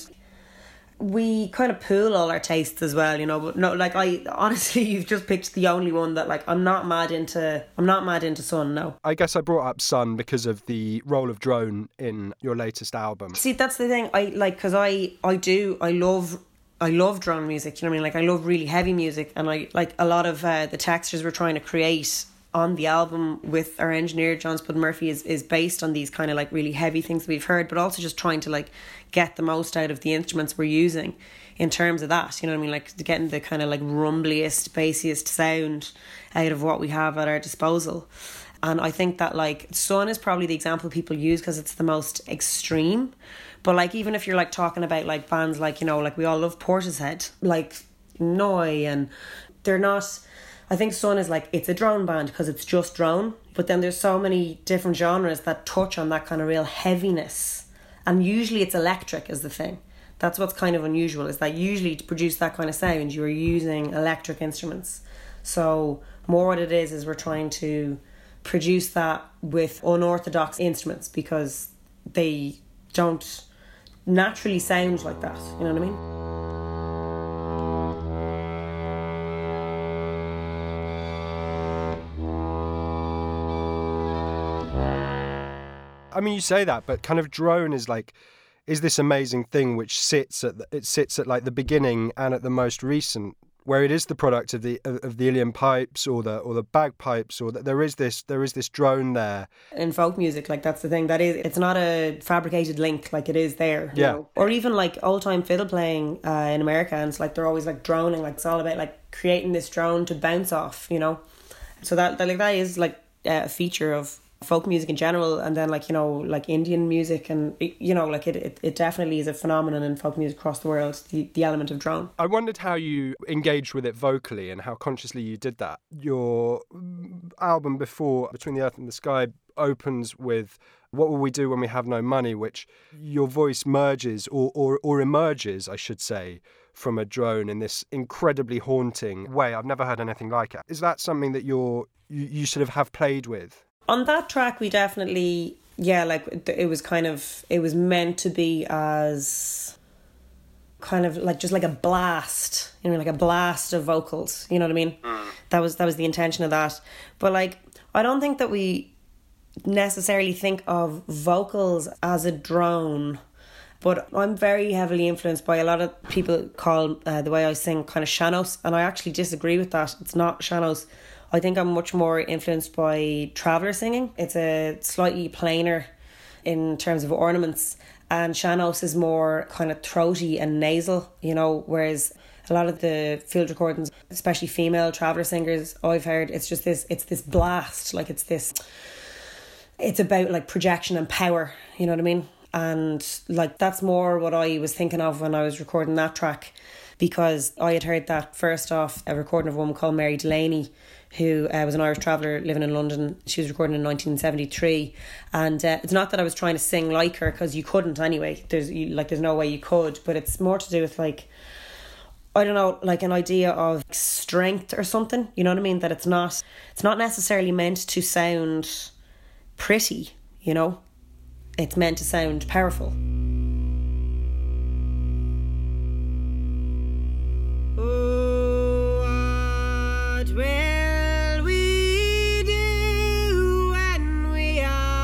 we kind of pool all our tastes as well, but no, like, I honestly, you've just picked the only one that, like, I'm not mad into Sun, no. I guess I brought up Sun because of the role of drone in your latest album. See, that's the thing, I love drone music, you know what I mean? Like, I love really heavy music, and I like a lot of the textures we're trying to create on the album with our engineer John Spud Murphy is based on these kind of like really heavy things that we've heard, but also just trying to like get the most out of the instruments we're using in terms of that, you know what I mean? Like getting the kind of like rumbliest, bassiest sound out of what we have at our disposal. And I think that like Sun is probably the example people use because it's the most extreme. But like, even if you're like talking about like bands like, like we all love Portishead, like Noi, and they're not, I think Sun is like, it's a drone band because it's just drone, but then there's so many different genres that touch on that kind of real heaviness, and usually it's electric is the thing. That's what's kind of unusual, is that usually to produce that kind of sound you're using electric instruments. So more what it is we're trying to produce that with unorthodox instruments because they don't naturally sound like that, you know what I mean? I mean, you say that, but kind of drone is this amazing thing which sits at like the beginning and at the most recent, where it is the product of the uilleann pipes or the bagpipes, or that there is this drone there. In folk music, like that's the thing, it's not a fabricated link, like it is there. You know? Or even like old time fiddle playing in America, and it's like they're always like droning, like it's all about like creating this drone to bounce off, So that is like a feature of folk music in general, and then like like Indian music, and like it definitely is a phenomenon in folk music across the world, the element of drone. I wondered how you engaged with it vocally and how consciously you did that. Your album before, Between the Earth and the Sky, opens with What Will We Do When We Have No Money, which your voice merges or emerges, I should say, from a drone in this incredibly haunting way. I've never heard anything like it. Is that something that you sort of have played with? On that track, we definitely, it was meant to be as kind of like just like a blast, like a blast of vocals, you know what I mean? That was the intention of that. But like, I don't think that we necessarily think of vocals as a drone, But I'm very heavily influenced by a lot of people call the way I sing kind of sean-nós, and I actually disagree with that. It's not sean-nós. I think I'm much more influenced by traveller singing. It's a slightly plainer in terms of ornaments, and sean-nós is more kind of throaty and nasal, you know, whereas a lot of the field recordings, especially female traveller singers, I've heard it's this blast, like it's about like projection and power, you know what I mean? And like that's more what I was thinking of when I was recording that track, because I had heard that first off a recording of a woman called Mary Delaney, who was an Irish traveller living in London. She was recording in 1973, and it's not that I was trying to sing like her, because you couldn't anyway. There's no way you could, but it's more to do with like, I don't know, like an idea of strength or something, you know what I mean? That it's not necessarily meant to sound pretty, you know? It's meant to sound powerful. What will we do when we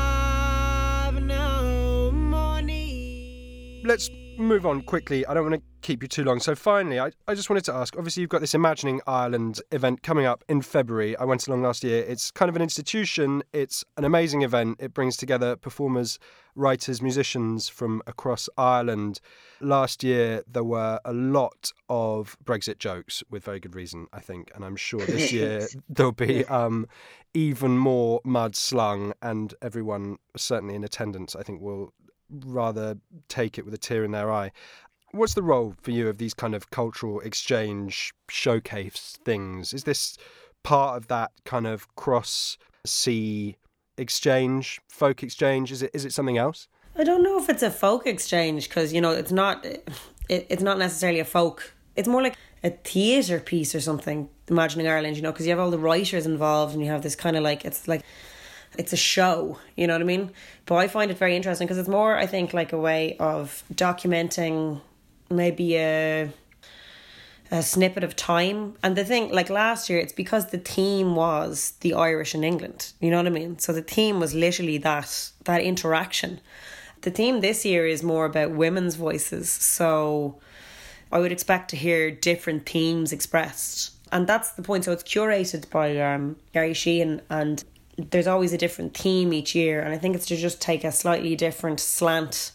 have no money? Let's move on quickly. I don't want to keep you too long. So finally, I just wanted to ask, obviously you've got this Imagining Ireland event coming up in February. I went along last year. It's kind of an institution. It's an amazing event. It brings together performers, writers, musicians from across Ireland. Last year, there were a lot of Brexit jokes, with very good reason, I think. And I'm sure this year there'll be even more mud slung, and everyone, certainly in attendance, I think will rather take it with a tear in their eye. What's the role for you of these kind of cultural exchange showcase things? Is this part of that kind of cross-sea exchange, folk exchange? Is it something else? I don't know if it's a folk exchange, because, you know, it's not necessarily a folk. It's more like a theatre piece or something, Imagining Ireland, you know, because you have all the writers involved, and you have this kind of like, it's a show, you know what I mean? But I find it very interesting because it's more, I think, like a way of documenting maybe a snippet of time. And the thing, like last year, it's because the theme was the Irish in England, you know what I mean? So the theme was literally that interaction. The theme this year is more about women's voices, so I would expect to hear different themes expressed. And that's the point. So it's curated by Gary Sheehan, and there's always a different theme each year, and I think it's to just take a slightly different slant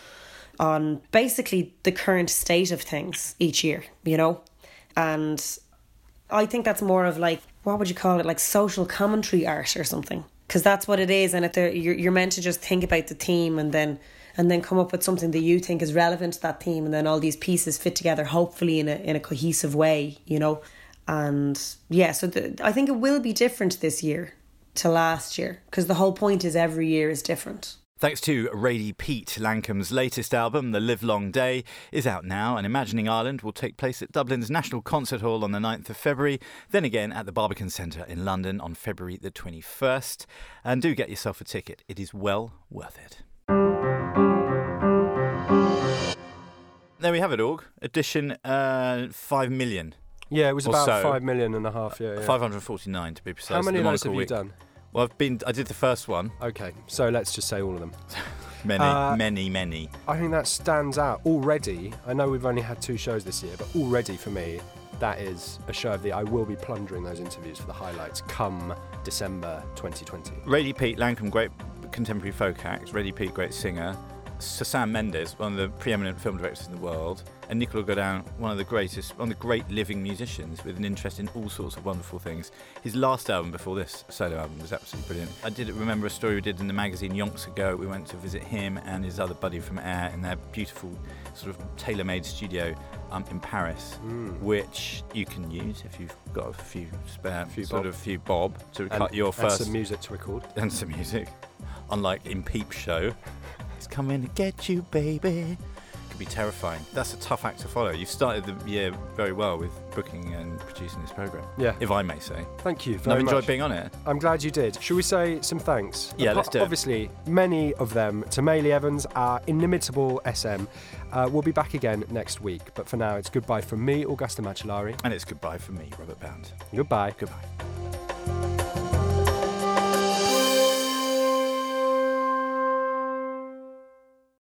on basically the current state of things each year, you know? And I think that's more of like, what would you call it, like social commentary art or something, because that's what it is. And you're meant to just think about the theme and then come up with something that you think is relevant to that theme, and then all these pieces fit together hopefully in a cohesive way, you know? And yeah, so I think it will be different this year to last year, because the whole point is every year is different. Thanks to Radie Pete, Lancome's latest album, The Livelong Day, is out now, and Imagining Ireland will take place at Dublin's National Concert Hall on the 9th of February, then again at the Barbican Centre in London on February the 21st. And do get yourself a ticket. It is well worth it. There we have it, Org. Edition 5 million. Yeah, it was about so. 5.5 million. Yeah. 549 to be precise. How many of those have you done? Well, I did the first one. Okay, so let's just say all of them. Many. I think that stands out already. I know we've only had 2 shows this year, but already for me, that is a show of the... I will be plundering those interviews for the highlights come December 2020. Radie Pete, Lancome, great contemporary folk act. Radie Pete, great singer. Sir Sam Mendes, one of the preeminent film directors in the world, and Nicola Godin, one of the great living musicians with an interest in all sorts of wonderful things. His last album before this solo album was absolutely brilliant. I did remember a story we did in the magazine yonks ago. We went to visit him and his other buddy from Air in their beautiful sort of tailor-made studio in Paris, which you can use if you've got a few spare, few bob to cut your first... And some music to record. And some music. Unlike in Peep Show. It's coming to get you, baby. Could be terrifying. That's a tough act to follow. You've started the year very well with booking and producing this programme. Yeah. If I may say. Thank you very much. I've enjoyed being on it. I'm glad you did. Shall we say some thanks? Yeah, let's do it. Obviously, many of them to Maylie Evans, our inimitable SM. We'll be back again next week. But for now, it's goodbye from me, Augusta Macellari. And it's goodbye from me, Robert Bound. Goodbye. Goodbye.